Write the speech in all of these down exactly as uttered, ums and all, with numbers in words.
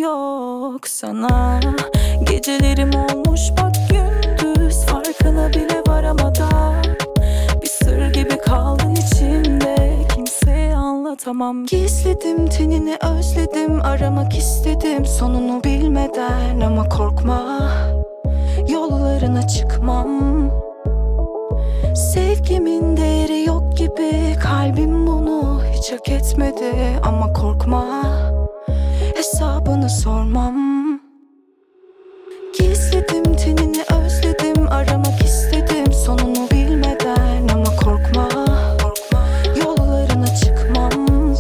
yok sana. Gecelerim olmuş bak gündüz, farkına bile varamadan. Bir sır gibi kaldın içimde, kimseye anlatamam. Gizledim tenini, özledim, aramak istedim sonunu bilmeden. Ama korkma, yollarına çıkmam. Sevgimin değeri yok gibi, kalbim bunu hiç hak etmedi. Ama korkma, hesabını sormam. Gizledim tenini, özledim, aramak istedim sonunu bilmeden. Ama korkma, yollarına çıkmam.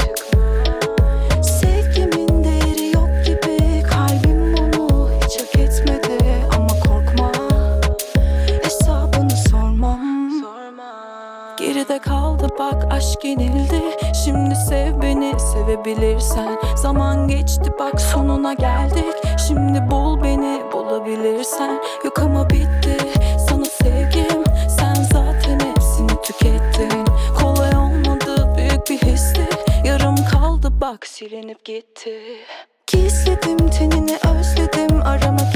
Sevgimin değeri yok gibi, kalbim bunu hiç hak etmedi. Ama korkma, hesabını sormam. Geride kaldı bak aşk yenildi. Şimdi sev beni sevebilirsen. Zaman geçti bak sonuna geldik. Şimdi bul beni bulabilirsen. Yok ama bitti sana sevgim, sen zaten hepsini tükettin. Kolay olmadı, büyük bir histi. Yarım kaldı bak silinip gitti. Gizledim tenini, özledim, aramak